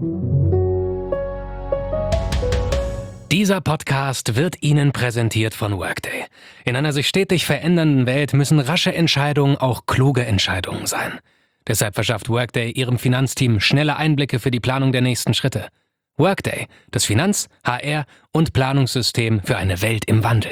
Dieser Podcast wird Ihnen präsentiert von Workday. In einer sich stetig verändernden Welt müssen rasche Entscheidungen auch kluge Entscheidungen sein. Deshalb verschafft Workday Ihrem Finanzteam schnelle Einblicke für die Planung der nächsten Schritte. Workday, das Finanz-, HR- und Planungssystem für eine Welt im Wandel.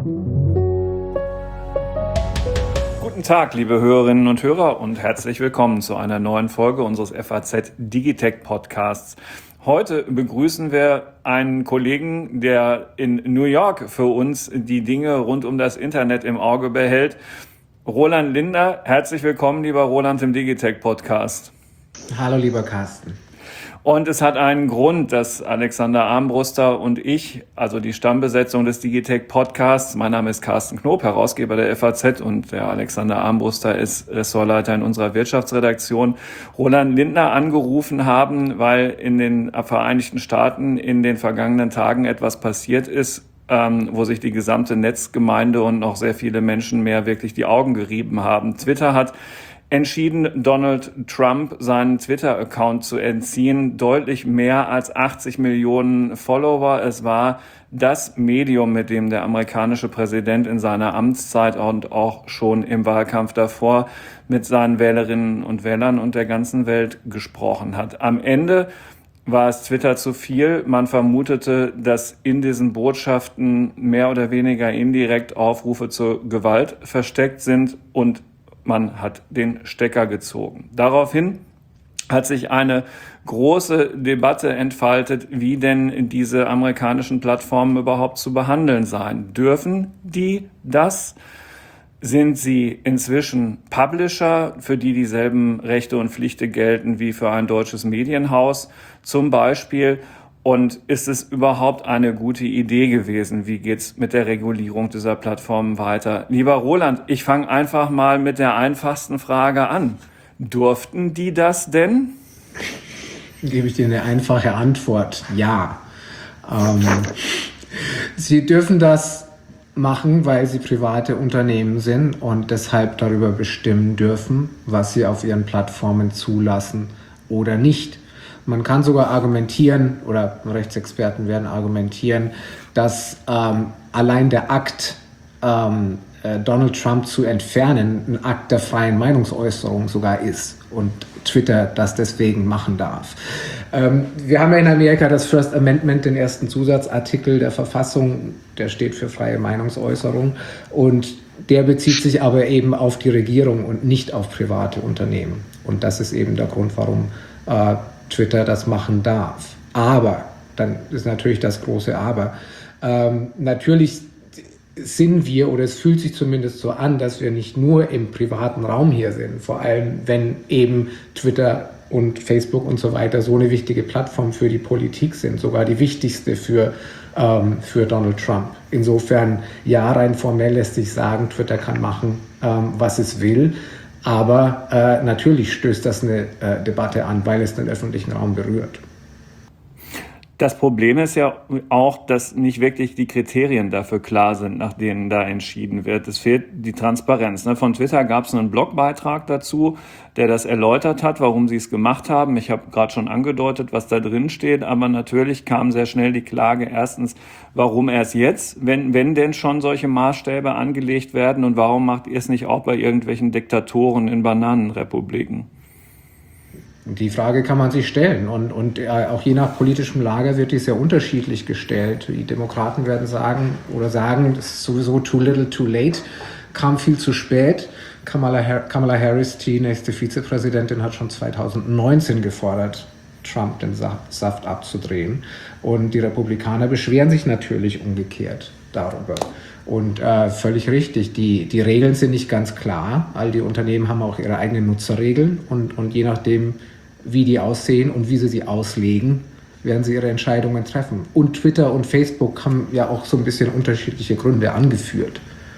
Guten Tag, liebe Hörerinnen und Hörer, und herzlich willkommen zu einer neuen Folge unseres FAZ Digitech Podcasts. Heute begrüßen wir einen Kollegen, der in New York für uns die Dinge rund um das Internet im Auge behält. Roland Linder, herzlich willkommen, lieber Roland, im Digitech Podcast. Hallo, lieber Carsten. Und es hat einen Grund, dass Alexander Armbruster und ich, also die Stammbesetzung des Digitech Podcasts, mein Name ist Carsten Knob, Herausgeber der FAZ, und der Alexander Armbruster ist Ressortleiter in unserer Wirtschaftsredaktion, Roland Lindner angerufen haben, weil in den Vereinigten Staaten in den vergangenen Tagen etwas passiert ist, wo sich die gesamte Netzgemeinde und noch sehr viele Menschen mehr wirklich die Augen gerieben haben. Twitter hat entschieden, Donald Trump seinen Twitter-Account zu entziehen. Deutlich mehr als 80 Millionen Follower. Es war das Medium, mit dem der amerikanische Präsident in seiner Amtszeit und auch schon im Wahlkampf davor mit seinen Wählerinnen und Wählern und der ganzen Welt gesprochen hat. Am Ende war es Twitter zu viel. Man vermutete, dass in diesen Botschaften mehr oder weniger indirekt Aufrufe zur Gewalt versteckt sind, und man hat den Stecker gezogen. Daraufhin hat sich eine große Debatte entfaltet, wie denn diese amerikanischen Plattformen überhaupt zu behandeln seien. Dürfen die das? Sind sie inzwischen Publisher, für die dieselben Rechte und Pflichten gelten wie für ein deutsches Medienhaus zum Beispiel? Und ist es überhaupt eine gute Idee gewesen? Wie geht's mit der Regulierung dieser Plattformen weiter? Lieber Roland, ich fange einfach mal mit der einfachsten Frage an. Durften die das denn? Gebe ich dir eine einfache Antwort. Ja. Sie dürfen das machen, weil sie private Unternehmen sind und deshalb darüber bestimmen dürfen, was sie auf ihren Plattformen zulassen oder nicht. Man kann sogar argumentieren, oder Rechtsexperten werden argumentieren, dass allein der Akt, Donald Trump zu entfernen, ein Akt der freien Meinungsäußerung sogar ist und Twitter das deswegen machen darf. Wir haben ja in Amerika das First Amendment, den ersten Zusatzartikel der Verfassung, der steht für freie Meinungsäußerung, und der bezieht sich aber eben auf die Regierung und nicht auf private Unternehmen. Und das ist eben der Grund, warum Twitter das machen darf. Aber, dann ist natürlich das große Aber, natürlich sind wir, oder es fühlt sich zumindest so an, dass wir nicht nur im privaten Raum hier sind, vor allem wenn eben Twitter und Facebook und so weiter so eine wichtige Plattform für die Politik sind, sogar die wichtigste für Donald Trump. Insofern, ja, rein formell lässt sich sagen, Twitter kann machen, was es will. Aber natürlich stößt das eine Debatte an, weil es den öffentlichen Raum berührt. Das Problem ist ja auch, dass nicht wirklich die Kriterien dafür klar sind, nach denen da entschieden wird. Es fehlt die Transparenz. Von Twitter gab es einen Blogbeitrag dazu, der das erläutert hat, warum sie es gemacht haben. Ich habe gerade schon angedeutet, was da drin steht, aber natürlich kam sehr schnell die Klage. Erstens, warum erst jetzt, wenn denn schon solche Maßstäbe angelegt werden, und warum macht ihr es nicht auch bei irgendwelchen Diktatoren in Bananenrepubliken? Die Frage kann man sich stellen, und auch je nach politischem Lager wird die sehr unterschiedlich gestellt. Die Demokraten werden sagen, das ist sowieso too little, too late, kam viel zu spät. Kamala Harris, die nächste Vizepräsidentin, hat schon 2019 gefordert, Trump den Saft abzudrehen. Und die Republikaner beschweren sich natürlich umgekehrt darüber. Und völlig richtig, die Regeln sind nicht ganz klar. All die Unternehmen haben auch ihre eigenen Nutzerregeln, und je nachdem, wie die aussehen und wie sie auslegen, werden sie ihre Entscheidungen treffen. Und Twitter und Facebook haben ja auch so ein bisschen unterschiedliche Gründe angeführt,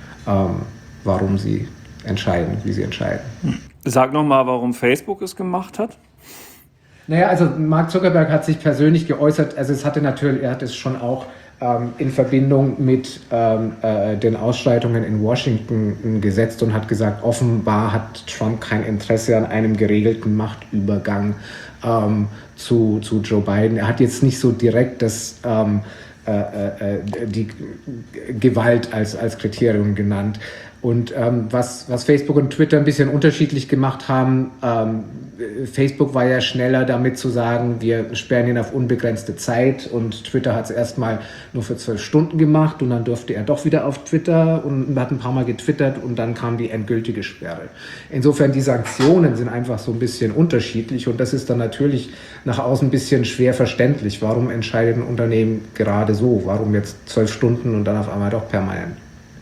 warum sie entscheiden, wie sie entscheiden. Sag nochmal, warum Facebook es gemacht hat. Naja, also Mark Zuckerberg hat sich persönlich geäußert, also er hat es schon auch in Verbindung mit den Ausschreitungen in Washington gesetzt und hat gesagt, offenbar hat Trump kein Interesse an einem geregelten Machtübergang zu Joe Biden. Er hat jetzt nicht so direkt die Gewalt als Kriterium genannt. Und was Facebook und Twitter ein bisschen unterschiedlich gemacht haben, Facebook war ja schneller damit zu sagen, wir sperren ihn auf unbegrenzte Zeit, und Twitter hat es erstmal nur für 12 Stunden gemacht und dann durfte er doch wieder auf Twitter und hat ein paar Mal getwittert und dann kam die endgültige Sperre. Insofern, die Sanktionen sind einfach so ein bisschen unterschiedlich und das ist dann natürlich nach außen ein bisschen schwer verständlich. Warum entscheidet ein Unternehmen gerade so? Warum jetzt 12 Stunden und dann auf einmal doch permanent?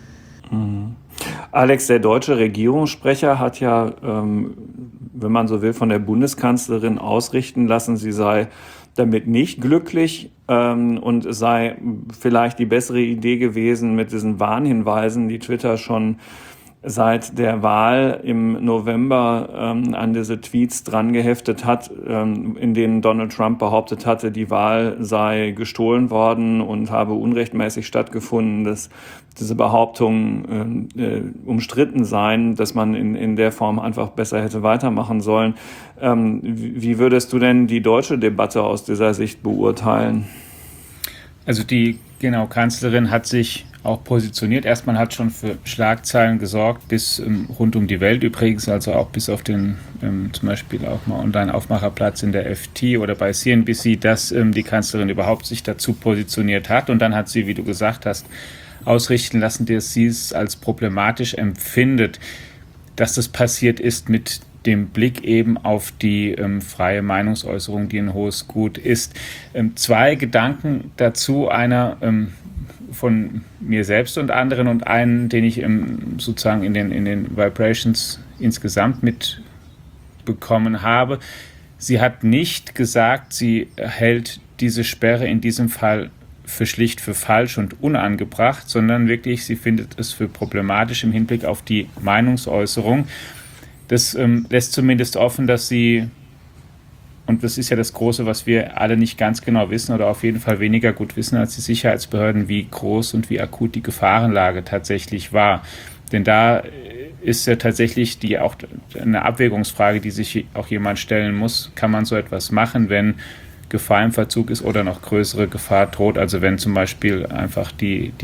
Alex, der deutsche Regierungssprecher hat ja, wenn man so will, von der Bundeskanzlerin ausrichten lassen, sie sei damit nicht glücklich und es sei vielleicht die bessere Idee gewesen mit diesen Warnhinweisen, die Twitter schon seit der Wahl im November an diese Tweets dran geheftet hat, in denen Donald Trump behauptet hatte, die Wahl sei gestohlen worden und habe unrechtmäßig stattgefunden, dass diese Behauptungen umstritten seien, dass man in der Form einfach besser hätte weitermachen sollen. Wie würdest du denn die deutsche Debatte aus dieser Sicht beurteilen? Also die Kanzlerin hat sich auch positioniert. Erstmal hat schon für Schlagzeilen gesorgt, bis rund um die Welt übrigens, also auch bis auf den zum Beispiel auch mal Online-Aufmacherplatz in der FT oder bei CNBC, dass die Kanzlerin überhaupt sich dazu positioniert hat. Und dann hat sie, wie du gesagt hast, ausrichten lassen, dass sie es als problematisch empfindet, dass das passiert ist mit dem Blick eben auf die freie Meinungsäußerung, die ein hohes Gut ist. Zwei Gedanken dazu, einer von mir selbst und anderen und einen, den ich sozusagen in den Vibrations insgesamt mitbekommen habe. Sie hat nicht gesagt, sie hält diese Sperre in diesem Fall schlicht für falsch und unangebracht, sondern wirklich, sie findet es für problematisch im Hinblick auf die Meinungsäußerung. Das lässt zumindest offen, dass sie, und das ist ja das Große, was wir alle nicht ganz genau wissen oder auf jeden Fall weniger gut wissen als die Sicherheitsbehörden, wie groß und wie akut die Gefahrenlage tatsächlich war. Denn da ist ja tatsächlich auch eine Abwägungsfrage, die sich auch jemand stellen muss. Kann man so etwas machen, wenn Gefahr im Verzug ist oder noch größere Gefahr droht? Also wenn zum Beispiel einfach die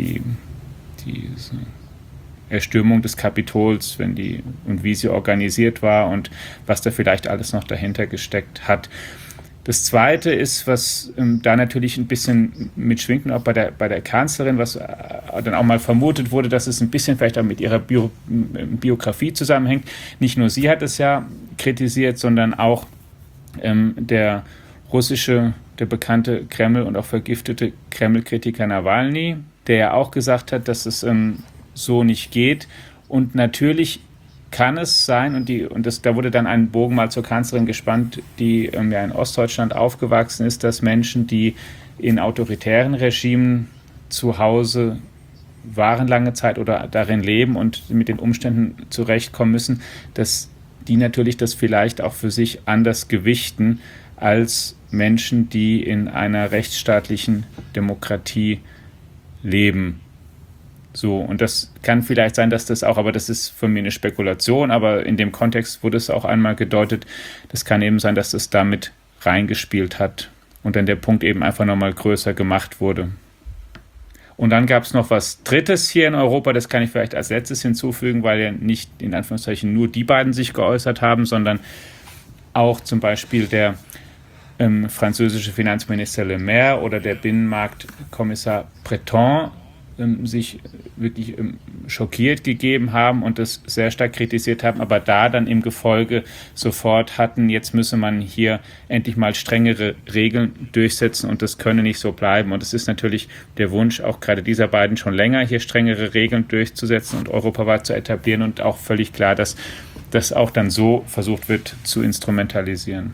Erstürmung des Kapitols, und wie sie organisiert war und was da vielleicht alles noch dahinter gesteckt hat. Das Zweite ist, was da natürlich ein bisschen mitschwingt, auch bei der Kanzlerin, was dann auch mal vermutet wurde, dass es ein bisschen vielleicht auch mit ihrer Biografie zusammenhängt. Nicht nur sie hat es ja kritisiert, sondern auch der bekannte Kreml- und auch vergiftete Kreml-Kritiker Nawalny, der ja auch gesagt hat, dass es so nicht geht. Und natürlich kann es sein, da wurde dann ein Bogen mal zur Kanzlerin gespannt, die ja in Ostdeutschland aufgewachsen ist, dass Menschen, die in autoritären Regimen zu Hause waren lange Zeit oder darin leben und mit den Umständen zurechtkommen müssen, dass die natürlich das vielleicht auch für sich anders gewichten als Menschen, die in einer rechtsstaatlichen Demokratie leben. So, und das kann vielleicht sein, dass das auch, aber das ist von mir eine Spekulation, aber in dem Kontext wurde es auch einmal gedeutet, das kann eben sein, dass das damit reingespielt hat und dann der Punkt eben einfach nochmal größer gemacht wurde. Und dann gab es noch was Drittes hier in Europa, das kann ich vielleicht als letztes hinzufügen, weil ja nicht in Anführungszeichen nur die beiden sich geäußert haben, sondern auch zum Beispiel der französische Finanzminister Le Maire oder der Binnenmarktkommissar Breton sich wirklich schockiert gegeben haben und das sehr stark kritisiert haben, aber da dann im Gefolge sofort hatten, jetzt müsse man hier endlich mal strengere Regeln durchsetzen und das könne nicht so bleiben. Und es ist natürlich der Wunsch auch gerade dieser beiden schon länger, hier strengere Regeln durchzusetzen und europaweit zu etablieren und auch völlig klar, dass das auch dann so versucht wird zu instrumentalisieren.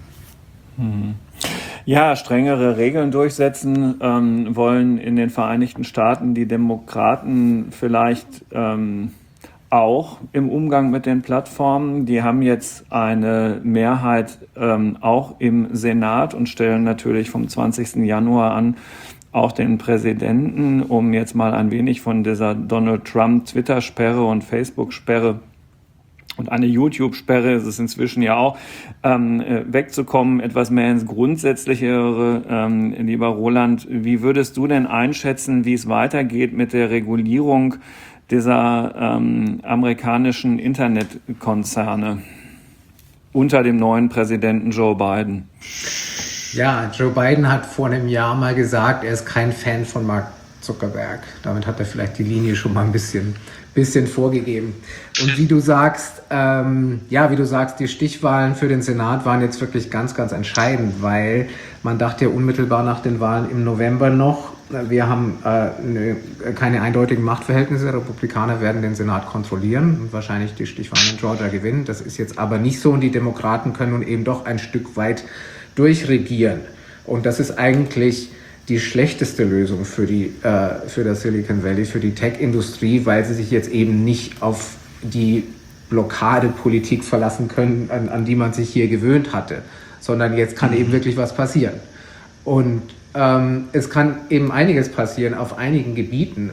Ja, strengere Regeln durchsetzen wollen in den Vereinigten Staaten die Demokraten vielleicht auch im Umgang mit den Plattformen. Die haben jetzt eine Mehrheit auch im Senat und stellen natürlich vom 20. Januar an auch den Präsidenten, um jetzt mal ein wenig von dieser Donald Trump Twitter-Sperre und Facebook-Sperre und eine YouTube-Sperre ist es inzwischen ja auch, wegzukommen, etwas mehr ins Grundsätzlichere. Lieber Roland, wie würdest du denn einschätzen, wie es weitergeht mit der Regulierung dieser amerikanischen Internetkonzerne unter dem neuen Präsidenten Joe Biden? Ja, Joe Biden hat vor einem Jahr mal gesagt, er ist kein Fan von Mark Zuckerberg. Damit hat er vielleicht die Linie schon mal ein bisschen vorgegeben. Und wie du sagst, die Stichwahlen für den Senat waren jetzt wirklich ganz, ganz entscheidend, weil man dachte ja unmittelbar nach den Wahlen im November noch, wir haben keine eindeutigen Machtverhältnisse, Republikaner werden den Senat kontrollieren und wahrscheinlich die Stichwahlen in Georgia gewinnen. Das ist jetzt aber nicht so und die Demokraten können nun eben doch ein Stück weit durchregieren. Und das ist eigentlich die schlechteste Lösung für das Silicon Valley, für die Tech-Industrie, weil sie sich jetzt eben nicht auf die Blockadepolitik verlassen können, an die man sich hier gewöhnt hatte, sondern jetzt kann eben wirklich was passieren. Und es kann eben einiges passieren auf einigen Gebieten.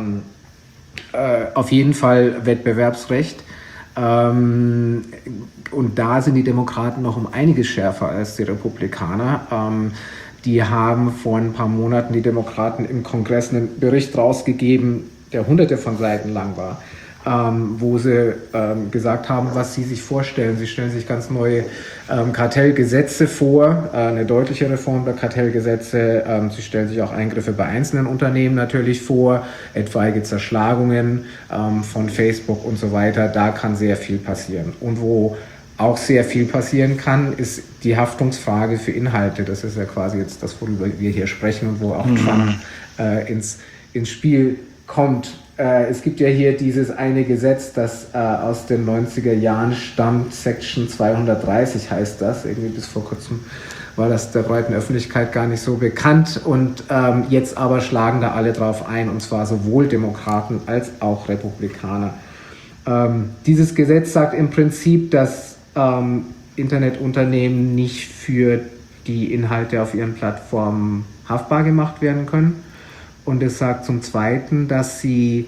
Auf jeden Fall Wettbewerbsrecht. Und da sind die Demokraten noch um einiges schärfer als die Republikaner. Die haben vor ein paar Monaten, die Demokraten, im Kongress einen Bericht rausgegeben, der hunderte von Seiten lang war, wo sie gesagt haben, was sie sich vorstellen. Sie stellen sich ganz neue Kartellgesetze vor, eine deutliche Reform der Kartellgesetze. Sie stellen sich auch Eingriffe bei einzelnen Unternehmen natürlich vor, etwaige Zerschlagungen von Facebook und so weiter. Da kann sehr viel passieren. Und wo auch sehr viel passieren kann, ist die Haftungsfrage für Inhalte. Das ist ja quasi jetzt das, worüber wir hier sprechen und wo auch Trump ins Spiel kommt. Es gibt ja hier dieses eine Gesetz, das aus den 90er Jahren stammt, Section 230 heißt das. Irgendwie bis vor kurzem war das der breiten Öffentlichkeit gar nicht so bekannt. Und jetzt aber schlagen da alle drauf ein, und zwar sowohl Demokraten als auch Republikaner. Dieses Gesetz sagt im Prinzip, dass Internetunternehmen nicht für die Inhalte auf ihren Plattformen haftbar gemacht werden können. Und es sagt zum Zweiten, dass sie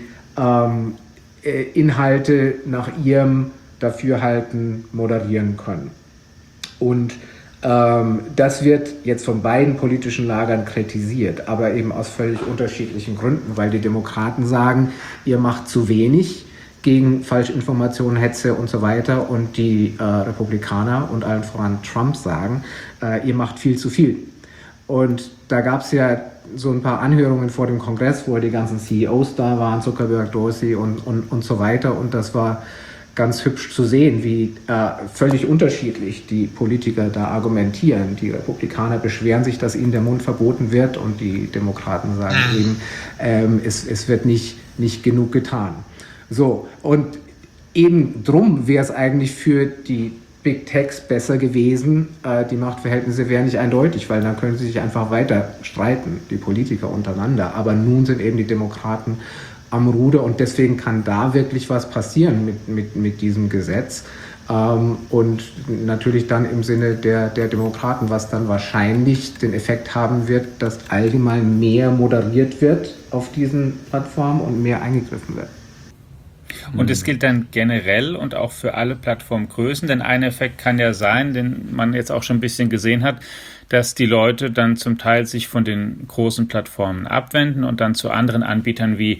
Inhalte nach ihrem Dafürhalten moderieren können. Und das wird jetzt von beiden politischen Lagern kritisiert, aber eben aus völlig unterschiedlichen Gründen, weil die Demokraten sagen, ihr macht zu wenig gegen Falschinformationen, Hetze und so weiter, und die Republikaner und allen voran Trump sagen, ihr macht viel zu viel. Und da gab es ja so ein paar Anhörungen vor dem Kongress, wo die ganzen CEOs da waren, Zuckerberg, Dorsey und so weiter, und das war ganz hübsch zu sehen, wie völlig unterschiedlich die Politiker da argumentieren. Die Republikaner beschweren sich, dass ihnen der Mund verboten wird, und die Demokraten sagen eben, es wird nicht genug getan. So, und eben drum wäre es eigentlich für die Big Techs besser gewesen, die Machtverhältnisse wären nicht eindeutig, weil dann können sie sich einfach weiter streiten, die Politiker untereinander. Aber nun sind eben die Demokraten am Ruder, und deswegen kann da wirklich was passieren mit diesem Gesetz. Und natürlich dann im Sinne der Demokraten, was dann wahrscheinlich den Effekt haben wird, dass allgemein mehr moderiert wird auf diesen Plattformen und mehr eingegriffen wird. Und es gilt dann generell und auch für alle Plattformgrößen, denn ein Effekt kann ja sein, den man jetzt auch schon ein bisschen gesehen hat, dass die Leute dann zum Teil sich von den großen Plattformen abwenden und dann zu anderen Anbietern wie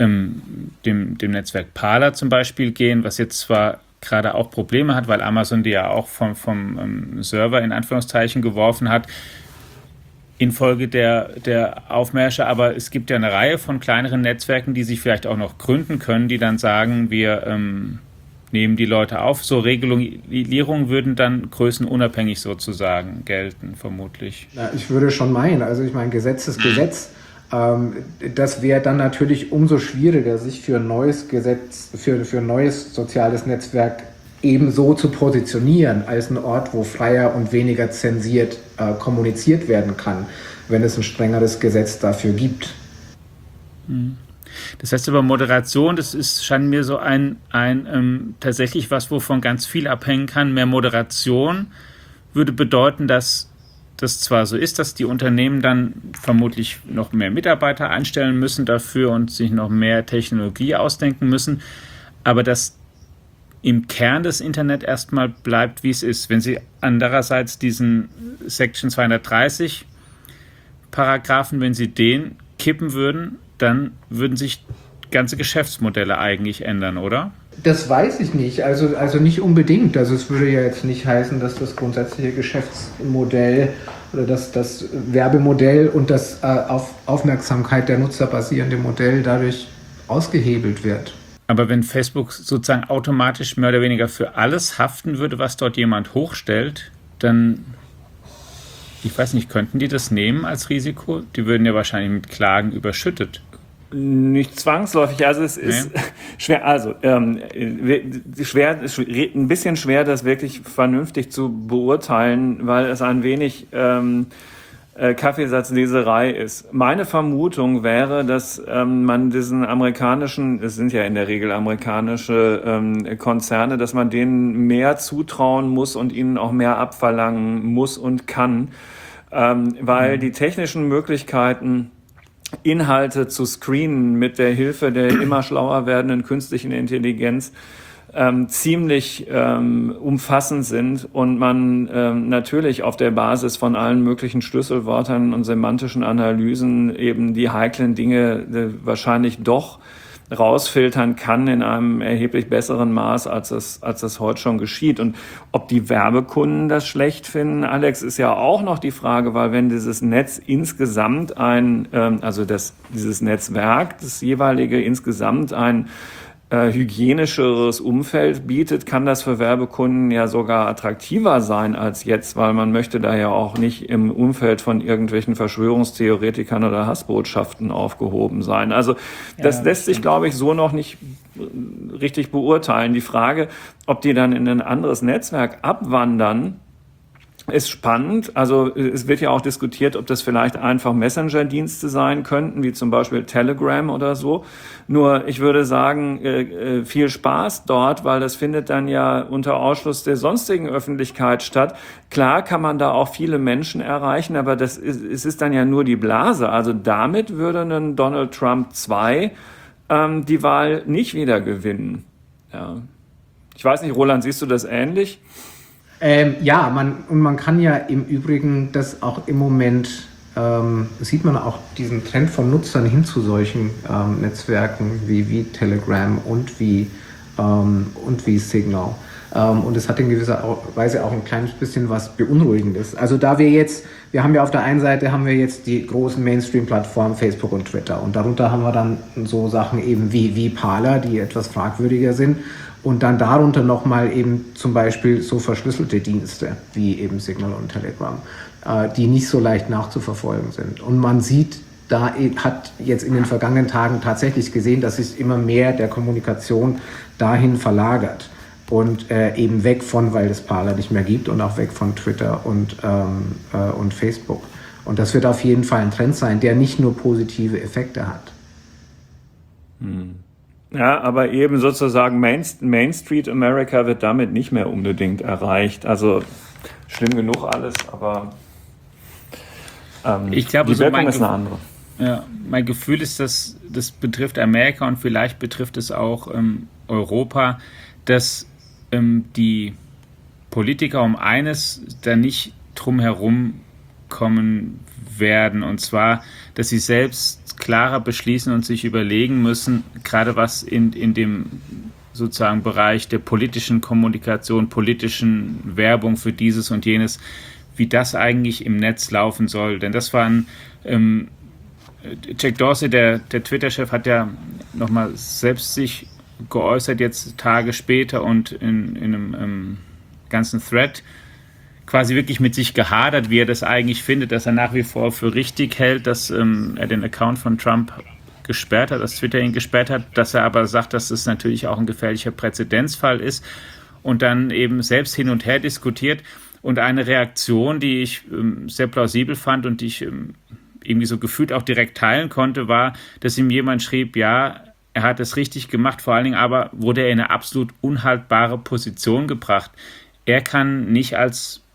dem Netzwerk Parler zum Beispiel gehen, was jetzt zwar gerade auch Probleme hat, weil Amazon die ja auch vom Server in Anführungszeichen geworfen hat, infolge der Aufmärsche, aber es gibt ja eine Reihe von kleineren Netzwerken, die sich vielleicht auch noch gründen können, die dann sagen, wir nehmen die Leute auf. So Regulierungen würden dann größenunabhängig sozusagen gelten, vermutlich. Ja, ich würde schon meinen, also ich meine, Gesetz ist Gesetz. Das wäre dann natürlich umso schwieriger, sich für ein neues Gesetz, für ein neues soziales Netzwerk ebenso zu positionieren als ein Ort, wo freier und weniger zensiert kommuniziert werden kann, wenn es ein strengeres Gesetz dafür gibt. Das heißt aber, Moderation, das scheint mir so ein tatsächlich was, wovon ganz viel abhängen kann. Mehr Moderation würde bedeuten, dass das zwar so ist, dass die Unternehmen dann vermutlich noch mehr Mitarbeiter einstellen müssen dafür und sich noch mehr Technologie ausdenken müssen, aber dass im Kern des Internet erstmal bleibt, wie es ist. Wenn Sie andererseits diesen Section 230 Paragraphen, wenn Sie den kippen würden, dann würden sich ganze Geschäftsmodelle eigentlich ändern, oder? Das weiß ich nicht, also nicht unbedingt. Also es würde ja jetzt nicht heißen, dass das grundsätzliche Geschäftsmodell oder das Werbemodell und das auf Aufmerksamkeit der Nutzer basierende Modell dadurch ausgehebelt wird. Aber wenn Facebook sozusagen automatisch mehr oder weniger für alles haften würde, was dort jemand hochstellt, dann, ich weiß nicht, könnten die das nehmen als Risiko? Die würden ja wahrscheinlich mit Klagen überschüttet. Nicht zwangsläufig, also es ist schwer, also ein bisschen schwer, das wirklich vernünftig zu beurteilen, weil es ein wenig Kaffeesatzleserei ist. Meine Vermutung wäre, dass man diesen amerikanischen, es sind ja in der Regel amerikanische Konzerne, dass man denen mehr zutrauen muss und ihnen auch mehr abverlangen muss und kann, weil die technischen Möglichkeiten, Inhalte zu screenen mit der Hilfe der immer schlauer werdenden künstlichen Intelligenz ziemlich umfassend sind und man natürlich auf der Basis von allen möglichen Schlüsselwörtern und semantischen Analysen eben die heiklen Dinge wahrscheinlich doch rausfiltern kann in einem erheblich besseren Maß, als das heute schon geschieht. Und ob die Werbekunden das schlecht finden, Alex, ist ja auch noch die Frage, weil wenn dieses Netz insgesamt dieses Netzwerk, das jeweilige insgesamt ein hygienischeres Umfeld bietet, kann das für Werbekunden ja sogar attraktiver sein als jetzt, weil man möchte da ja auch nicht im Umfeld von irgendwelchen Verschwörungstheoretikern oder Hassbotschaften aufgehoben sein. Also das lässt sich, glaube ich, so noch nicht richtig beurteilen. Die Frage, ob die dann in ein anderes Netzwerk abwandern, ist spannend. Also es wird ja auch diskutiert, ob das vielleicht einfach Messenger-Dienste sein könnten, wie zum Beispiel Telegram oder so. Nur ich würde sagen, viel Spaß dort, weil das findet dann ja unter Ausschluss der sonstigen Öffentlichkeit statt. Klar kann man da auch viele Menschen erreichen, aber es ist dann ja nur die Blase. Also damit würde ein Donald Trump 2 die Wahl nicht wieder gewinnen. Ja. Ich weiß nicht, Roland, siehst du das ähnlich? Man kann ja im Übrigen das auch im Moment, sieht man auch diesen Trend von Nutzern hin zu solchen Netzwerken wie Telegram und wie Signal. Und es hat in gewisser Weise auch ein kleines bisschen was Beunruhigendes. Also wir haben ja auf der einen Seite jetzt die großen Mainstream-Plattformen Facebook und Twitter und darunter haben wir dann so Sachen eben wie Parler, die etwas fragwürdiger sind. Und dann darunter nochmal eben zum Beispiel so verschlüsselte Dienste wie eben Signal und Telegram, die nicht so leicht nachzuverfolgen sind. Und man sieht, hat jetzt in den vergangenen Tagen tatsächlich gesehen, dass sich immer mehr der Kommunikation dahin verlagert und eben weg von, weil es Parler nicht mehr gibt und auch weg von Twitter und Facebook. Und das wird auf jeden Fall ein Trend sein, der nicht nur positive Effekte hat. Ja, aber eben sozusagen Main Street America wird damit nicht mehr unbedingt erreicht. Also schlimm genug alles, aber ich glaube, die Wirkung ist eine andere. Ja, mein Gefühl ist, dass das betrifft Amerika und vielleicht betrifft es auch Europa, dass die Politiker um eines da nicht drum herum kommen werden, und zwar, dass sie selbst klarer beschließen und sich überlegen müssen, gerade was in dem sozusagen Bereich der politischen Kommunikation, politischen Werbung für dieses und jenes, wie das eigentlich im Netz laufen soll. Denn das waren Jack Dorsey, der Twitter-Chef, hat ja nochmal selbst sich geäußert, jetzt Tage später, und in einem ganzen Thread quasi wirklich mit sich gehadert, wie er das eigentlich findet, dass er nach wie vor für richtig hält, dass er den Account von Trump gesperrt hat, dass Twitter ihn gesperrt hat, dass er aber sagt, dass es natürlich auch ein gefährlicher Präzedenzfall ist und dann eben selbst hin und her diskutiert. Und eine Reaktion, die ich sehr plausibel fand und die ich irgendwie so gefühlt auch direkt teilen konnte, war, dass ihm jemand schrieb, ja, er hat es richtig gemacht, vor allen Dingen aber wurde er in eine absolut unhaltbare Position gebracht. Er kann nicht als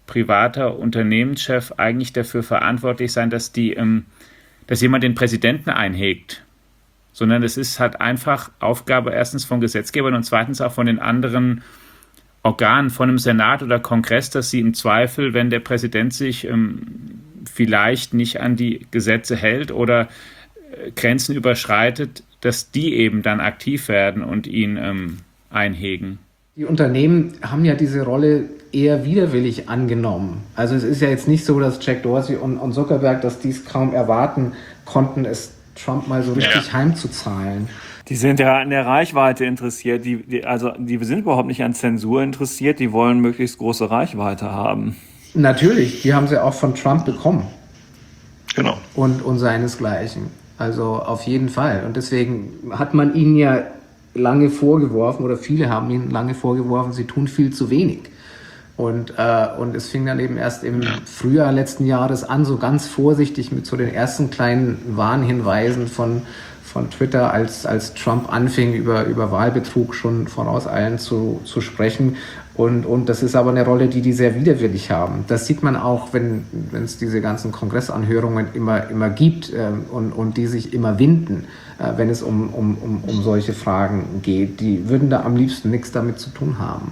privater Unternehmenschef eigentlich dafür verantwortlich sein, dass jemand den Präsidenten einhegt, sondern es ist halt einfach Aufgabe erstens von Gesetzgebern und zweitens auch von den anderen Organen, von einem Senat oder Kongress, dass sie im Zweifel, wenn der Präsident sich vielleicht nicht an die Gesetze hält oder Grenzen überschreitet, dass die eben dann aktiv werden und ihn einhegen. Die Unternehmen haben ja diese Rolle eher widerwillig angenommen. Also es ist ja jetzt nicht so, dass Jack Dorsey und Zuckerberg, dass die es kaum erwarten konnten, es Trump mal so richtig heimzuzahlen. Die sind ja an der Reichweite interessiert. Die sind überhaupt nicht an Zensur interessiert. Die wollen möglichst große Reichweite haben. Natürlich, die haben sie auch von Trump bekommen. Genau. Und seinesgleichen. Also auf jeden Fall. Und deswegen hat man ihnen ja lange vorgeworfen, oder viele haben ihnen lange vorgeworfen, sie tun viel zu wenig. Und es fing dann eben erst im Frühjahr letzten Jahres an, so ganz vorsichtig mit so den ersten kleinen Warnhinweisen von Twitter, als Trump anfing, über Wahlbetrug schon vorauseilen zu sprechen. Und das ist aber eine Rolle, die sehr widerwillig haben. Das sieht man auch, wenn es diese ganzen Kongressanhörungen immer gibt und die sich immer winden, wenn es um solche Fragen geht. Die würden da am liebsten nichts damit zu tun haben.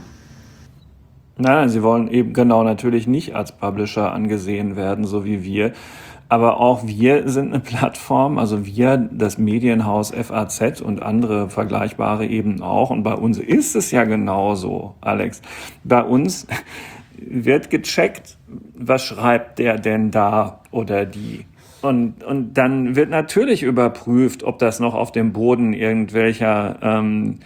Nein, sie wollen eben genau natürlich nicht als Publisher angesehen werden, so wie wir. Aber auch wir sind eine Plattform, also wir, das Medienhaus FAZ und andere Vergleichbare eben auch. Und bei uns ist es ja genauso, Alex. Bei uns wird gecheckt, was schreibt der denn da oder die. Und dann wird natürlich überprüft, ob das noch auf dem Boden irgendwelcher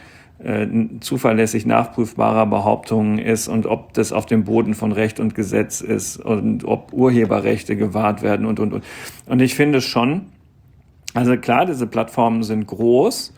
zuverlässig nachprüfbarer Behauptungen ist und ob das auf dem Boden von Recht und Gesetz ist und ob Urheberrechte gewahrt werden und. Und ich finde schon, also klar, diese Plattformen sind groß,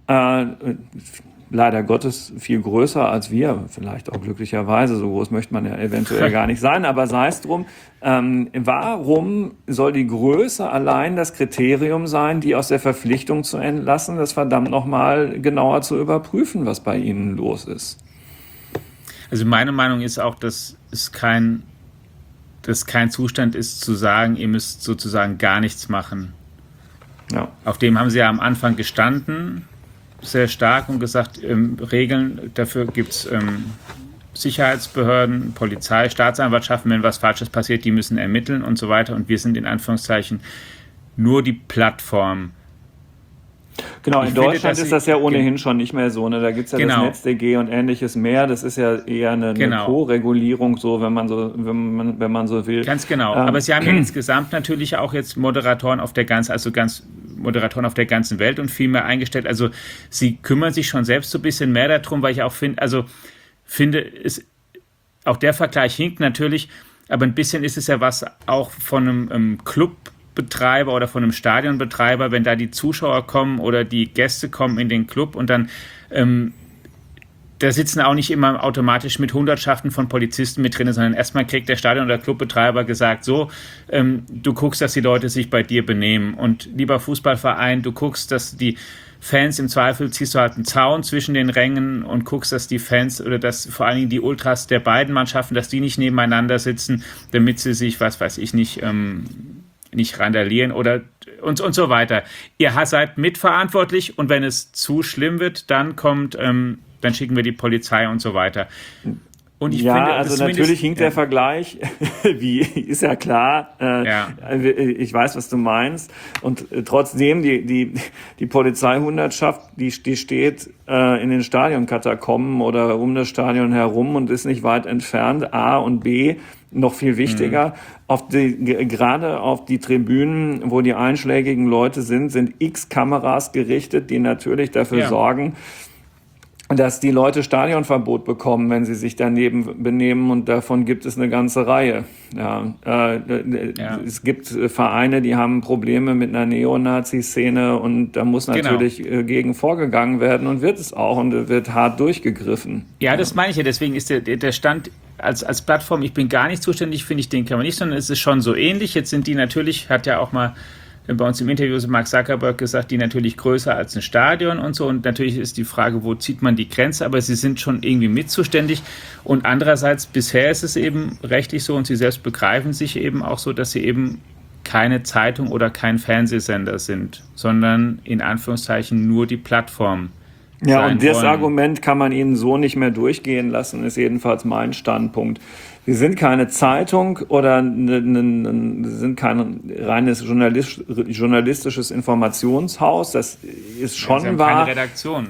leider Gottes viel größer als wir, vielleicht auch glücklicherweise, so groß möchte man ja eventuell gar nicht sein, aber sei es drum, warum soll die Größe allein das Kriterium sein, die aus der Verpflichtung zu entlassen, das verdammt nochmal genauer zu überprüfen, was bei ihnen los ist? Also meine Meinung ist auch, dass kein Zustand ist zu sagen, ihr müsst sozusagen gar nichts machen. Ja. Auf dem haben sie ja am Anfang gestanden, sehr stark, und gesagt, Regeln, dafür gibt es Sicherheitsbehörden, Polizei, Staatsanwaltschaften, wenn was Falsches passiert, die müssen ermitteln und so weiter. Und wir sind in Anführungszeichen nur die Plattform. Genau, in Deutschland ist das ja ohnehin schon nicht mehr so. Ne? Da gibt es ja das NetzDG und ähnliches mehr. Das ist ja eher eine Co-Regulierung, so, wenn man so will. Ganz genau. Aber sie haben ja insgesamt natürlich auch jetzt Moderatoren auf der ganzen Welt und viel mehr eingestellt. Also sie kümmern sich schon selbst so ein bisschen mehr darum, weil ich auch finde, auch der Vergleich hinkt natürlich, aber ein bisschen ist es ja was auch von einem Clubbetreiber oder von einem Stadionbetreiber, wenn da die Zuschauer kommen oder die Gäste kommen in den Club und dann da sitzen auch nicht immer automatisch mit Hundertschaften von Polizisten mit drin, sondern erstmal kriegt der Stadion- oder Clubbetreiber gesagt, so, du guckst, dass die Leute sich bei dir benehmen, und lieber Fußballverein, du guckst, dass die Fans, im Zweifel ziehst du halt einen Zaun zwischen den Rängen und guckst, dass die Fans oder dass vor allen Dingen die Ultras der beiden Mannschaften, dass die nicht nebeneinander sitzen, damit sie sich, was weiß ich, nicht randalieren oder und so weiter. Ihr seid mitverantwortlich, und wenn es zu schlimm wird, dann dann schicken wir die Polizei und so weiter. Und ich finde, also natürlich hinkt der Vergleich, ist ja klar, ich weiß, was du meinst, und trotzdem, die Polizeihundertschaft, die steht in den Stadionkatakomben oder um das Stadion herum und ist nicht weit entfernt, A, und B, noch viel wichtiger, gerade auf die Tribünen, wo die einschlägigen Leute sind x Kameras gerichtet, die natürlich dafür sorgen, dass die Leute Stadionverbot bekommen, wenn sie sich daneben benehmen, und davon gibt es eine ganze Reihe. Es gibt Vereine, die haben Probleme mit einer Neonazi-Szene, und da muss natürlich gegen vorgegangen werden, und wird es auch, und wird hart durchgegriffen. Ja, das meine ich ja, deswegen ist der Stand als Plattform, ich bin gar nicht zuständig, finde ich, den kann man nicht, sondern es ist schon so ähnlich. Jetzt sind die natürlich, hat ja auch mal bei uns im Interview hat Mark Zuckerberg gesagt, die natürlich größer als ein Stadion und so. Und natürlich ist die Frage, wo zieht man die Grenze? Aber sie sind schon irgendwie mitzuständig. Und andererseits, bisher ist es eben rechtlich so und sie selbst begreifen sich eben auch so, dass sie eben keine Zeitung oder kein Fernsehsender sind, sondern in Anführungszeichen nur die Plattform. Ja, und das Argument kann man ihnen so nicht mehr durchgehen lassen, ist jedenfalls mein Standpunkt. Sie sind keine Zeitung oder sind kein reines journalistisches Informationshaus. Das ist schon Sie haben wahr. keine Redaktion.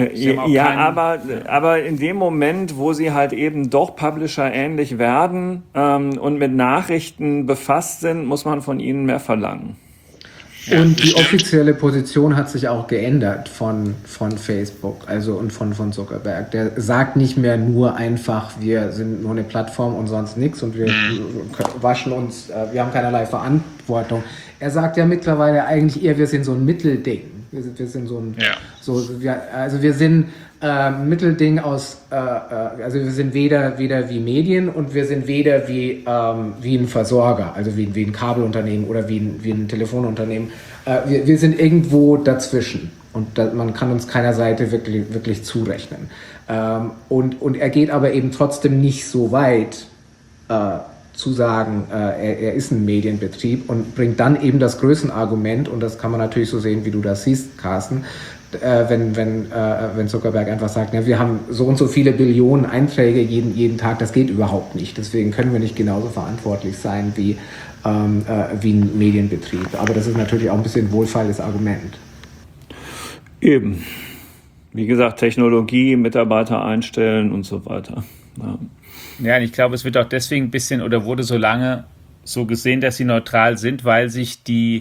Aber in dem Moment, wo sie halt eben doch Publisher-ähnlich werden und mit Nachrichten befasst sind, muss man von ihnen mehr verlangen. Und die offizielle Position hat sich auch geändert von Facebook, also und von Zuckerberg. Der sagt nicht mehr nur einfach, wir sind nur eine Plattform und sonst nichts und wir waschen uns, wir haben keinerlei Verantwortung. Er sagt ja mittlerweile eigentlich eher, wir sind so ein Mittelding. Wir sind so ein, wir sind Mittelding aus, also wir sind weder wie Medien und wir sind weder wie ein Versorger, also wie ein Kabelunternehmen oder wie ein Telefonunternehmen. Wir sind irgendwo dazwischen und man kann uns keiner Seite wirklich zurechnen. Und er geht aber eben trotzdem nicht so weit, zu sagen, er ist ein Medienbetrieb und bringt dann eben das Größenargument, und das kann man natürlich so sehen, wie du das siehst, Carsten, wenn Zuckerberg einfach sagt, na, wir haben so und so viele Billionen Einträge jeden Tag, das geht überhaupt nicht. Deswegen können wir nicht genauso verantwortlich sein wie ein Medienbetrieb. Aber das ist natürlich auch ein bisschen ein wohlfeiles Argument. Eben. Wie gesagt, Technologie, Mitarbeiter einstellen und so weiter. Ja, und ich glaube, es wird auch deswegen ein bisschen oder wurde so lange so gesehen, dass sie neutral sind, weil sich die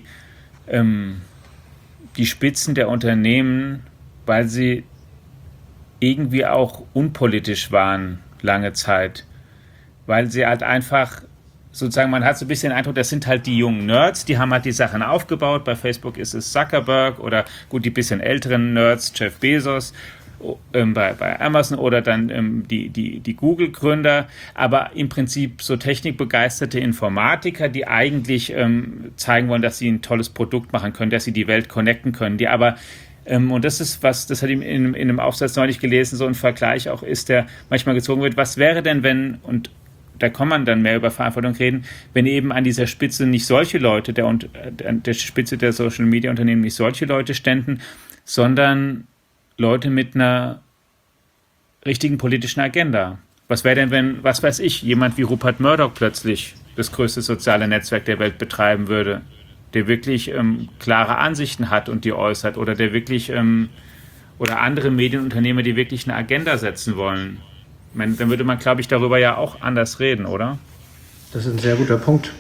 Spitzen der Unternehmen, weil sie irgendwie auch unpolitisch waren lange Zeit, weil sie halt einfach sozusagen, man hat so ein bisschen den Eindruck, das sind halt die jungen Nerds, die haben halt die Sachen aufgebaut, bei Facebook ist es Zuckerberg oder gut, die bisschen älteren Nerds, Jeff Bezos, bei Amazon oder dann die Google-Gründer, aber im Prinzip so technikbegeisterte Informatiker, die eigentlich zeigen wollen, dass sie ein tolles Produkt machen können, dass sie die Welt connecten können, die aber und das ist was, das hat ihm in einem Aufsatz neulich gelesen, so ein Vergleich auch ist, der manchmal gezogen wird, was wäre denn, wenn, und da kann man dann mehr über Verantwortung reden, wenn eben an dieser Spitze nicht solche Leute, an der Spitze der Social-Media-Unternehmen nicht solche Leute ständen, sondern Leute mit einer richtigen politischen Agenda. Was wäre denn, wenn, was weiß ich, jemand wie Rupert Murdoch plötzlich das größte soziale Netzwerk der Welt betreiben würde, der wirklich klare Ansichten hat und die äußert oder der wirklich oder andere Medienunternehmer, die wirklich eine Agenda setzen wollen. Ich meine, dann würde man, glaube ich, darüber ja auch anders reden, oder? Das ist ein sehr guter Punkt.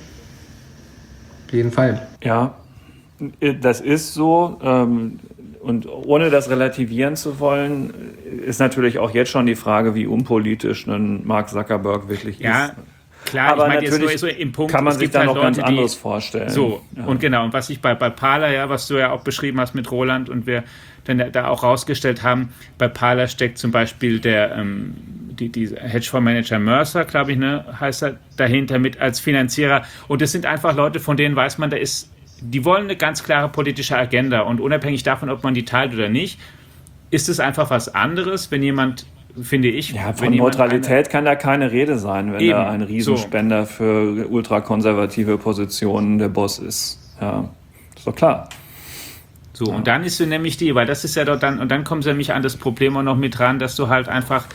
Auf jeden Fall. Ja, das ist so. Und ohne das relativieren zu wollen, ist natürlich auch jetzt schon die Frage, wie unpolitisch ein Mark Zuckerberg wirklich ist. Klar, aber ich meine, natürlich so im Punkt, kann man sich da halt noch Leute, ganz anderes vorstellen. So, ja. Und genau, und was ich bei Parler, ja, was du ja auch beschrieben hast mit Roland und wir dann da auch rausgestellt haben, bei Parler steckt zum Beispiel die Hedgefondsmanager Mercer, glaube ich, heißt er, dahinter mit als Finanzierer. Und das sind einfach Leute, von denen weiß man, die wollen eine ganz klare politische Agenda und unabhängig davon, ob man die teilt oder nicht, ist es einfach was anderes, wenn jemand, finde ich... Ja, von Neutralität kann da keine Rede sein, wenn da ein Riesenspender für ultrakonservative Positionen der Boss ist. Ja, ist doch klar. So, und dann ist so nämlich weil das ist ja dort dann, und dann kommen sie nämlich an das Problem auch noch mit ran, dass du halt einfach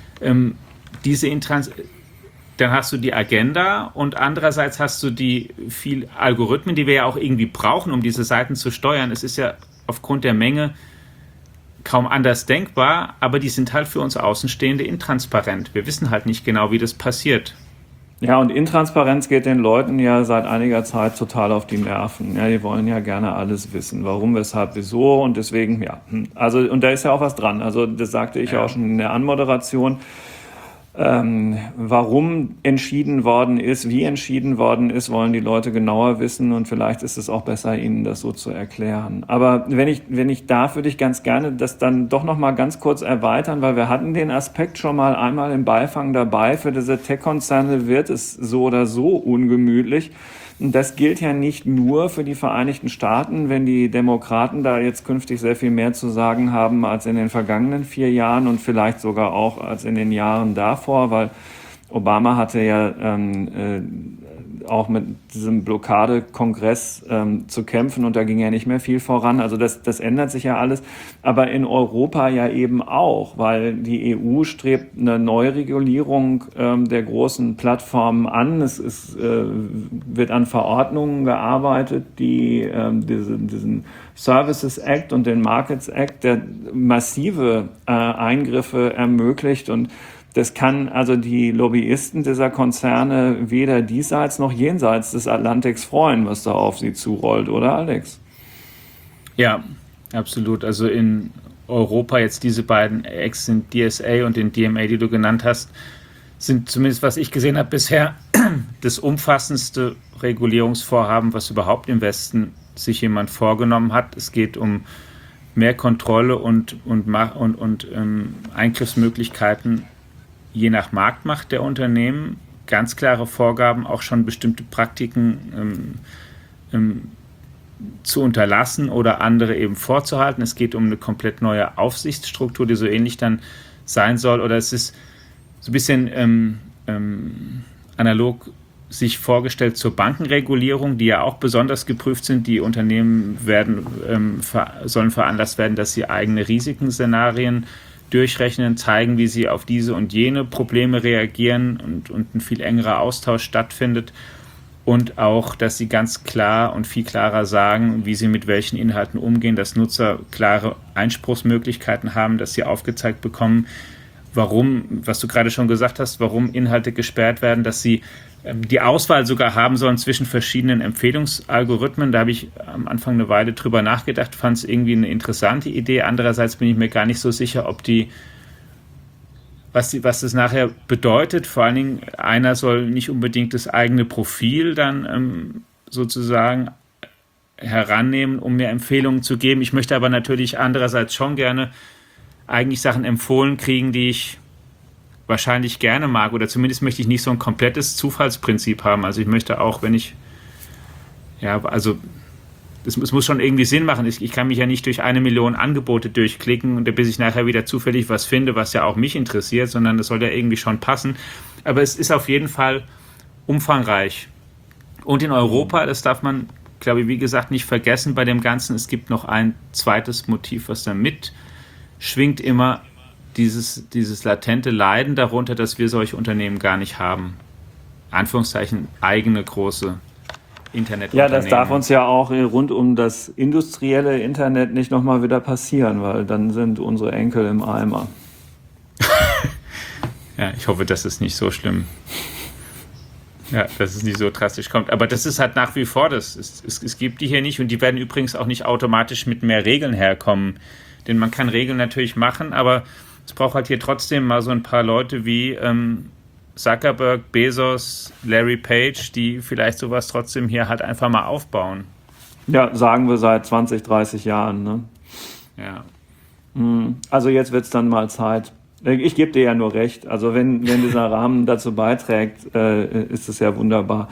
dann hast du die Agenda und andererseits hast du die viel Algorithmen, die wir ja auch irgendwie brauchen, um diese Seiten zu steuern. Es ist ja aufgrund der Menge kaum anders denkbar, aber die sind halt für uns Außenstehende intransparent. Wir wissen halt nicht genau, wie das passiert. Ja, und Intransparenz geht den Leuten ja seit einiger Zeit total auf die Nerven. Ja, die wollen ja gerne alles wissen. Warum, weshalb, wieso und deswegen, ja. Also, und da ist ja auch was dran. Also, das sagte ich ja auch schon in der Anmoderation. Warum entschieden worden ist, wie entschieden worden ist, wollen die Leute genauer wissen und vielleicht ist es auch besser, ihnen das so zu erklären. Aber wenn ich darf, würde ich ganz gerne das dann doch noch mal ganz kurz erweitern, weil wir hatten den Aspekt schon mal einmal im Beifang dabei. Für diese Tech-Konzerne wird es so oder so ungemütlich, das gilt ja nicht nur für die Vereinigten Staaten, wenn die Demokraten da jetzt künftig sehr viel mehr zu sagen haben als in den vergangenen 4 Jahren und vielleicht sogar auch als in den Jahren davor, weil Obama hatte ja auch mit diesem Blockadekongress zu kämpfen und da ging ja nicht mehr viel voran. Also das ändert sich ja alles. Aber in Europa ja eben auch, weil die EU strebt eine Neuregulierung der großen Plattformen an. Es wird an Verordnungen gearbeitet, die diesen Services Act und den Markets Act, der massive Eingriffe ermöglicht, und das kann also die Lobbyisten dieser Konzerne weder diesseits noch jenseits des Atlantiks freuen, was da auf sie zurollt, oder Alex? Ja, absolut. Also in Europa jetzt diese beiden Acts, den DSA und den DMA, die du genannt hast, sind zumindest, was ich gesehen habe bisher, das umfassendste Regulierungsvorhaben, was überhaupt im Westen sich jemand vorgenommen hat. Es geht um mehr Kontrolle und Eingriffsmöglichkeiten je nach Marktmacht der Unternehmen, ganz klare Vorgaben, auch schon bestimmte Praktiken zu unterlassen oder andere eben vorzuhalten. Es geht um eine komplett neue Aufsichtsstruktur, die so ähnlich dann sein soll. Oder es ist so ein bisschen analog sich vorgestellt zur Bankenregulierung, die ja auch besonders geprüft sind. Die Unternehmen sollen veranlasst werden, dass sie eigene Risikenszenarien durchrechnen, zeigen, wie sie auf diese und jene Probleme reagieren und ein viel engerer Austausch stattfindet. Und auch, dass sie ganz klar und viel klarer sagen, wie sie mit welchen Inhalten umgehen, dass Nutzer klare Einspruchsmöglichkeiten haben, dass sie aufgezeigt bekommen, warum, was du gerade schon gesagt hast, warum Inhalte gesperrt werden, dass sie die Auswahl sogar haben sollen zwischen verschiedenen Empfehlungsalgorithmen. Da habe ich am Anfang eine Weile drüber nachgedacht, fand es irgendwie eine interessante Idee. Andererseits bin ich mir gar nicht so sicher, was das nachher bedeutet. Vor allen Dingen, einer soll nicht unbedingt das eigene Profil dann sozusagen herannehmen, um mir Empfehlungen zu geben. Ich möchte aber natürlich andererseits schon gerne eigentlich Sachen empfohlen kriegen, die ich wahrscheinlich gerne mag, oder zumindest möchte ich nicht so ein komplettes Zufallsprinzip haben. Also ich möchte auch, es muss schon irgendwie Sinn machen. Ich kann mich ja nicht durch 1 Million Angebote durchklicken und bis ich nachher wieder zufällig was finde, was ja auch mich interessiert, sondern es soll ja irgendwie schon passen. Aber es ist auf jeden Fall umfangreich. Und in Europa, das darf man, glaube ich, wie gesagt, nicht vergessen bei dem Ganzen, es gibt noch ein zweites Motiv, was da mitschwingt immer, dieses latente Leiden darunter, dass wir solche Unternehmen gar nicht haben. Anführungszeichen eigene große Internetunternehmen. Ja, das darf uns ja auch rund um das industrielle Internet nicht nochmal wieder passieren, weil dann sind unsere Enkel im Eimer. Ja, ich hoffe, das ist nicht so schlimm. Ja, dass es nicht so drastisch kommt. Aber das ist halt nach wie vor das. Es gibt die hier nicht, und die werden übrigens auch nicht automatisch mit mehr Regeln herkommen. Denn man kann Regeln natürlich machen, aber es braucht halt hier trotzdem mal so ein paar Leute wie Zuckerberg, Bezos, Larry Page, die vielleicht sowas trotzdem hier halt einfach mal aufbauen. Ja, sagen wir seit 20, 30 Jahren. Ne? Ja. Also jetzt wird es dann mal Zeit. Ich gebe dir ja nur recht. Also wenn dieser Rahmen dazu beiträgt, ist es ja wunderbar.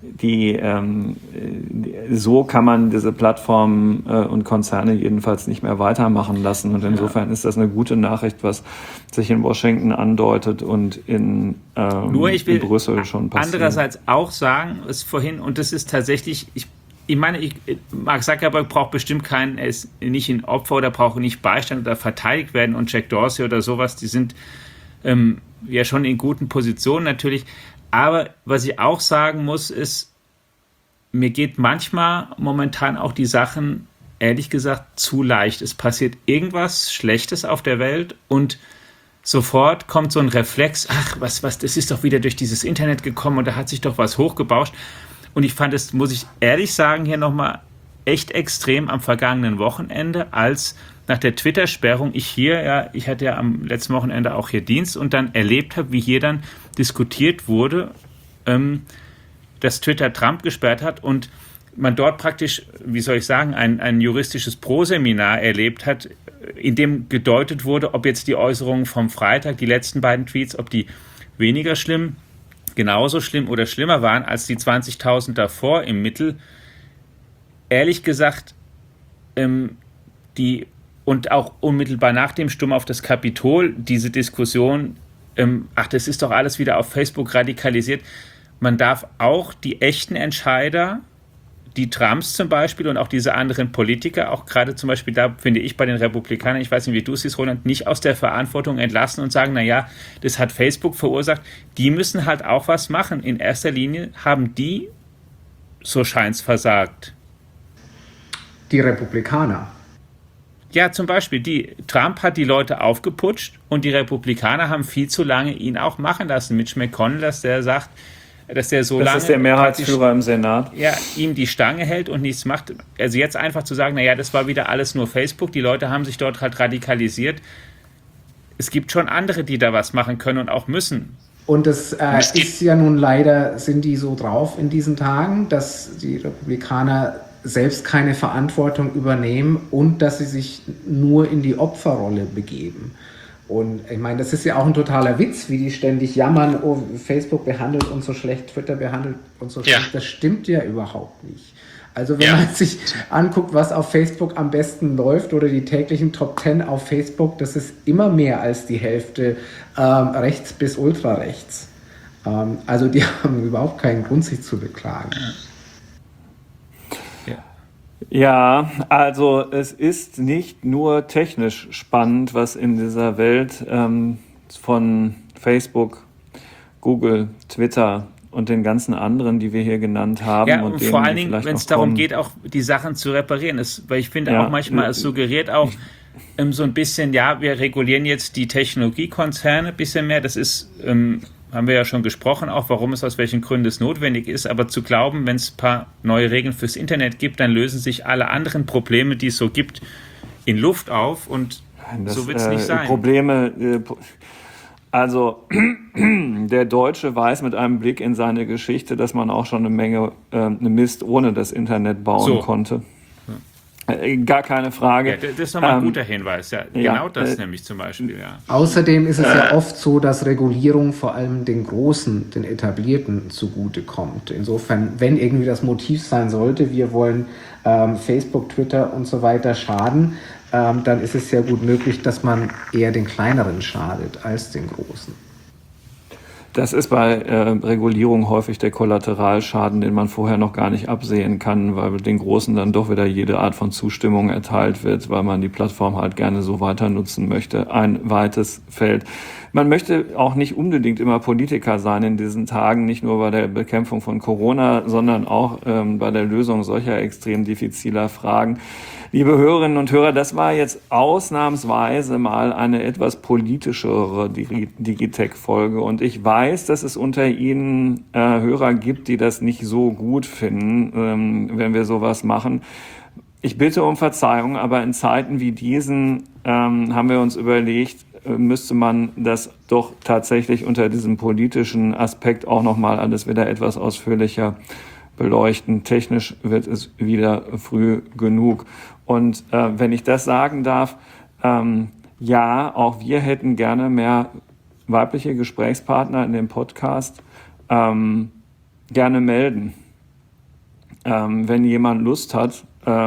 So kann man diese Plattformen und Konzerne jedenfalls nicht mehr weitermachen lassen. Und insofern ist das eine gute Nachricht, was sich in Washington andeutet und in Brüssel schon passiert. Andererseits auch sagen, es vorhin, und das ist tatsächlich, ich meine, Mark Zuckerberg braucht bestimmt er ist nicht ein Opfer oder braucht nicht Beistand oder verteidigt werden, und Jack Dorsey oder sowas, die sind ja schon in guten Positionen natürlich. Aber was ich auch sagen muss, ist, mir geht manchmal momentan auch die Sachen, ehrlich gesagt, zu leicht. Es passiert irgendwas Schlechtes auf der Welt und sofort kommt so ein Reflex, das ist doch wieder durch dieses Internet gekommen und da hat sich doch was hochgebauscht. Und ich fand es, muss ich ehrlich sagen, hier nochmal echt extrem am vergangenen Wochenende, als nach der Twitter-Sperrung ich hatte ja am letzten Wochenende auch hier Dienst und dann erlebt habe, wie hier dann diskutiert wurde, dass Twitter Trump gesperrt hat und man dort praktisch, wie soll ich sagen, ein juristisches Proseminar erlebt hat, in dem gedeutet wurde, ob jetzt die Äußerungen vom Freitag, die letzten beiden Tweets, ob die weniger schlimm genauso schlimm oder schlimmer waren als die 20.000 davor im Mittel. Ehrlich gesagt, und auch unmittelbar nach dem Sturm auf das Kapitol, diese Diskussion, das ist doch alles wieder auf Facebook radikalisiert. Man darf auch die echten Entscheider, die Trumps zum Beispiel und auch diese anderen Politiker, auch gerade zum Beispiel da, finde ich, bei den Republikanern, ich weiß nicht, wie du es siehst, Roland, nicht aus der Verantwortung entlassen und sagen, naja, das hat Facebook verursacht. Die müssen halt auch was machen. In erster Linie haben die, so scheint es, versagt. Die Republikaner. Ja, zum Beispiel, Trump hat die Leute aufgeputscht und die Republikaner haben viel zu lange ihn auch machen lassen. Mitch McConnell, dass der sagt, dass der so lange... Das ist der Mehrheitsführer im Senat. Ja, ihm die Stange hält und nichts macht. Also jetzt einfach zu sagen, naja, das war wieder alles nur Facebook, die Leute haben sich dort halt radikalisiert. Es gibt schon andere, die da was machen können und auch müssen. Und das ist ja nun leider, sind die so drauf in diesen Tagen, dass die Republikaner selbst keine Verantwortung übernehmen und dass sie sich nur in die Opferrolle begeben. Und ich meine, das ist ja auch ein totaler Witz, wie die ständig jammern, oh, Facebook behandelt uns so schlecht, Twitter behandelt uns so schlecht. Das stimmt ja überhaupt nicht. Also wenn man sich anguckt, was auf Facebook am besten läuft oder die täglichen Top 10 auf Facebook, das ist immer mehr als die Hälfte rechts bis ultrarechts. Also die haben überhaupt keinen Grund, sich zu beklagen. Ja, also es ist nicht nur technisch spannend, was in dieser Welt von Facebook, Google, Twitter und den ganzen anderen, die wir hier genannt haben. Ja, und vor allen Dingen, wenn es darum geht, auch die Sachen zu reparieren. Weil ich finde auch manchmal, es suggeriert auch so ein bisschen, ja, wir regulieren jetzt die Technologiekonzerne ein bisschen mehr. Das ist... haben wir ja schon gesprochen, auch warum es aus welchen Gründen es notwendig ist, aber zu glauben, wenn es ein paar neue Regeln fürs Internet gibt, dann lösen sich alle anderen Probleme, die es so gibt, in Luft auf und so wird es nicht sein. Also der Deutsche weiß mit einem Blick in seine Geschichte, dass man auch schon eine Menge Mist ohne das Internet bauen konnte. Gar keine Frage. Ja, das ist nochmal ein guter Hinweis. Ja, genau das nämlich zum Beispiel. Ja. Außerdem ist es ja oft so, dass Regulierung vor allem den Großen, den Etablierten zugutekommt. Insofern, wenn irgendwie das Motiv sein sollte, wir wollen Facebook, Twitter und so weiter schaden, dann ist es sehr gut möglich, dass man eher den Kleineren schadet als den Großen. Das ist bei Regulierung häufig der Kollateralschaden, den man vorher noch gar nicht absehen kann, weil den Großen dann doch wieder jede Art von Zustimmung erteilt wird, weil man die Plattform halt gerne so weiter nutzen möchte. Ein weites Feld. Man möchte auch nicht unbedingt immer Politiker sein in diesen Tagen, nicht nur bei der Bekämpfung von Corona, sondern auch bei der Lösung solcher extrem diffiziler Fragen. Liebe Hörerinnen und Hörer, das war jetzt ausnahmsweise mal eine etwas politischere Digitech-Folge. Und ich weiß, dass es unter Ihnen Hörer gibt, die das nicht so gut finden, wenn wir sowas machen. Ich bitte um Verzeihung, aber in Zeiten wie diesen haben wir uns überlegt, müsste man das doch tatsächlich unter diesem politischen Aspekt auch nochmal alles wieder etwas ausführlicher beleuchten. Technisch wird es wieder früh genug. Und wenn ich das sagen darf, ja, auch wir hätten gerne mehr weibliche Gesprächspartner in dem Podcast. Gerne melden. Wenn jemand Lust hat,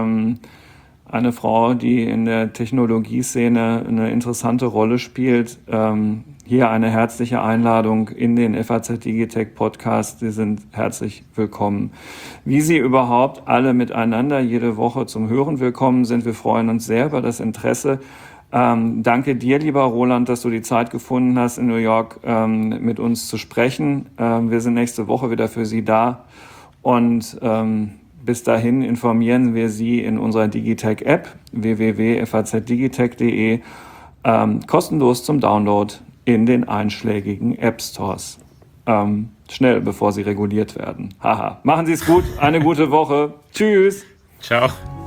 eine Frau, die in der Technologieszene eine interessante Rolle spielt, hier eine herzliche Einladung in den FAZ Digitech Podcast. Sie sind herzlich willkommen. Wie Sie überhaupt alle miteinander jede Woche zum Hören willkommen sind, wir freuen uns sehr über das Interesse. Danke dir, lieber Roland, dass du die Zeit gefunden hast, in New York mit uns zu sprechen. Wir sind nächste Woche wieder für Sie da und bis dahin informieren wir Sie in unserer Digitech-App www.fazdigitech.de kostenlos zum Download in den einschlägigen App-Stores. Schnell, bevor sie reguliert werden. Haha. Machen Sie es gut, eine gute Woche. Tschüss. Ciao.